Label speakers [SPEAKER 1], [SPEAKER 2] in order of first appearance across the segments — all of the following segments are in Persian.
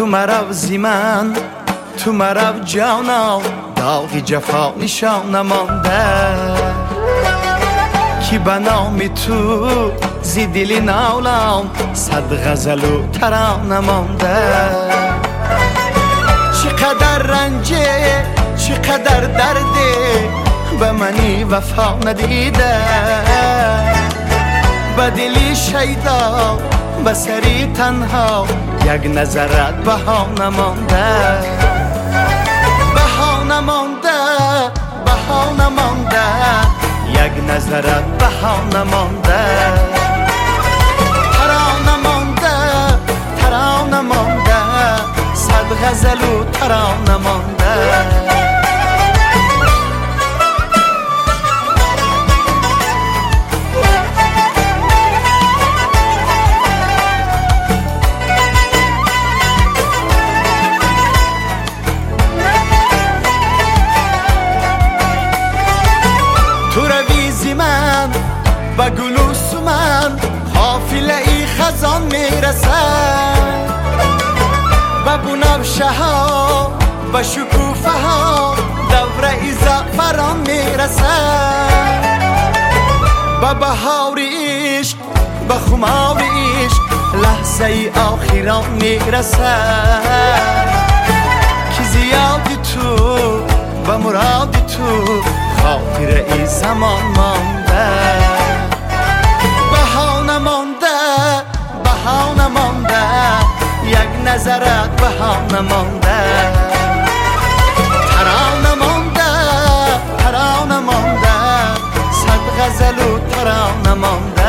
[SPEAKER 1] تو مرو زیمن تو مرو جانم داغی جفا نشان نمانده کی به نام تو زی دلی ناولم صد غزل و ترانه مانده چقدر رنجه چقدر درده به منی وفا ندیده به دلی شیدا به سری تنها یک نظرت بها نمانده بها نمانده بها نمانده یک نظرت بها نمانده ترانه مانده ترانه مانده صد غزل و ترانه مانده تو روی زیمن و گلوس من حافله ای خزان میرسد و بنفشه ها و شکوفه ها دوره ای زعفران میرسد و بهار عشق و خمار عشق لحظه ای آخران میرسد که زیادی تو و مرادی تو خاطر ای زمان مانده بهانه مانده بهانه مانده یک نظرت بهانه مانده ترانه مانده ترانه مانده صد غزل و ترانه مانده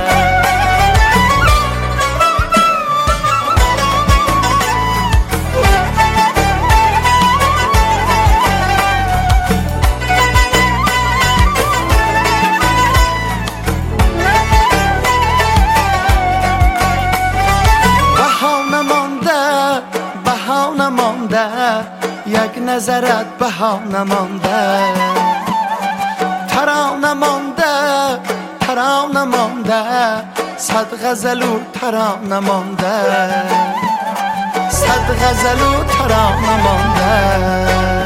[SPEAKER 1] بهانه مانده یک نظرت بهانه مانده ترانه مانده ترانه مانده صد غزل و ترانه مانده صد غزل و ترانه مانده